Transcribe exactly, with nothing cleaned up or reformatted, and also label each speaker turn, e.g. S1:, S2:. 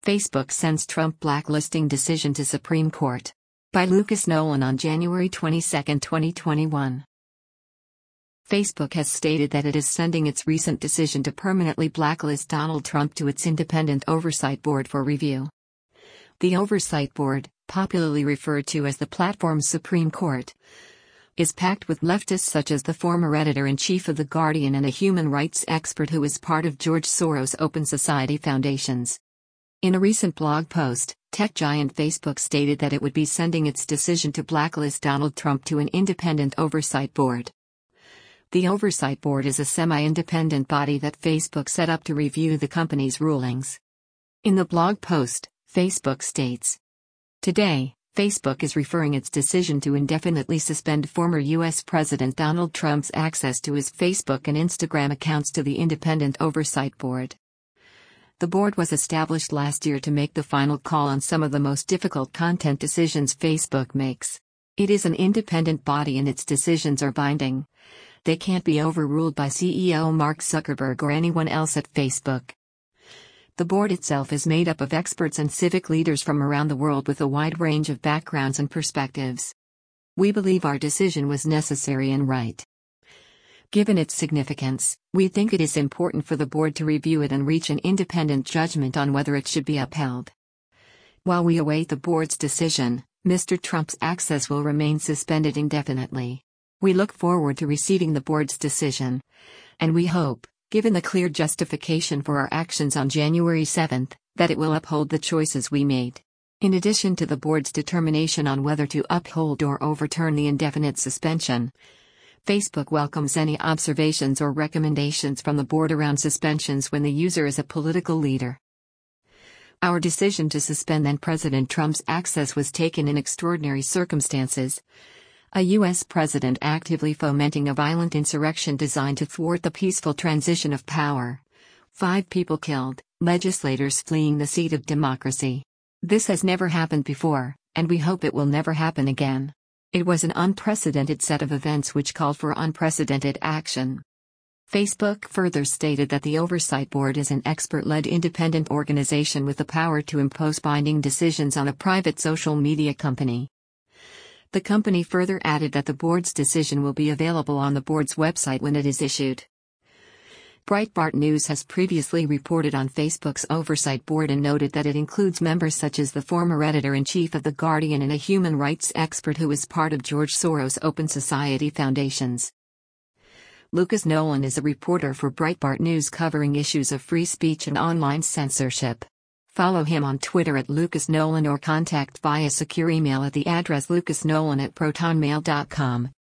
S1: Facebook sends Trump blacklisting decision to Supreme Court. By Lucas Nolan on January twenty-second, twenty twenty-one. Facebook has stated that it is sending its recent decision to permanently blacklist Donald Trump to its independent oversight board for review. The Oversight Board, popularly referred to as the platform's Supreme Court, is packed with leftists such as the former editor-in-chief of The Guardian and a human rights expert who is part of George Soros' Open Society Foundations. In a recent blog post, tech giant Facebook stated that it would be sending its decision to blacklist Donald Trump to an independent oversight board. The Oversight Board is a semi-independent body that Facebook set up to review the company's rulings. In the blog post, Facebook states, "Today, Facebook is referring its decision to indefinitely suspend former U S President Donald Trump's access to his Facebook and Instagram accounts to the Independent Oversight Board." The board was established last year to make the final call on some of the most difficult content decisions Facebook makes. It is an independent body and its decisions are binding. They can't be overruled by C E O Mark Zuckerberg or anyone else at Facebook. The board itself is made up of experts and civic leaders from around the world with a wide range of backgrounds and perspectives. We believe our decision was necessary and right. Given its significance, we think it is important for the board to review it and reach an independent judgment on whether it should be upheld. While we await the board's decision, Mister Trump's access will remain suspended indefinitely. We look forward to receiving the board's decision, and we hope, given the clear justification for our actions on January seventh, that it will uphold the choices we made. In addition to the board's determination on whether to uphold or overturn the indefinite suspension, Facebook welcomes any observations or recommendations from the board around suspensions when the user is a political leader. Our decision to suspend then-President Trump's access was taken in extraordinary circumstances. A U S president actively fomenting a violent insurrection designed to thwart the peaceful transition of power. Five people killed, legislators fleeing the seat of democracy. This has never happened before, and we hope it will never happen again. It was an unprecedented set of events which called for unprecedented action. Facebook further stated that the Oversight Board is an expert-led independent organization with the power to impose binding decisions on a private social media company. The company further added that the board's decision will be available on the board's website when it is issued. Breitbart News has previously reported on Facebook's Oversight Board and noted that it includes members such as the former editor-in-chief of The Guardian and a human rights expert who is part of George Soros' Open Society Foundations. Lucas Nolan is a reporter for Breitbart News covering issues of free speech and online censorship. Follow him on Twitter at Lucas Nolan or contact via secure email at the address lucasnolan at protonmail dot com.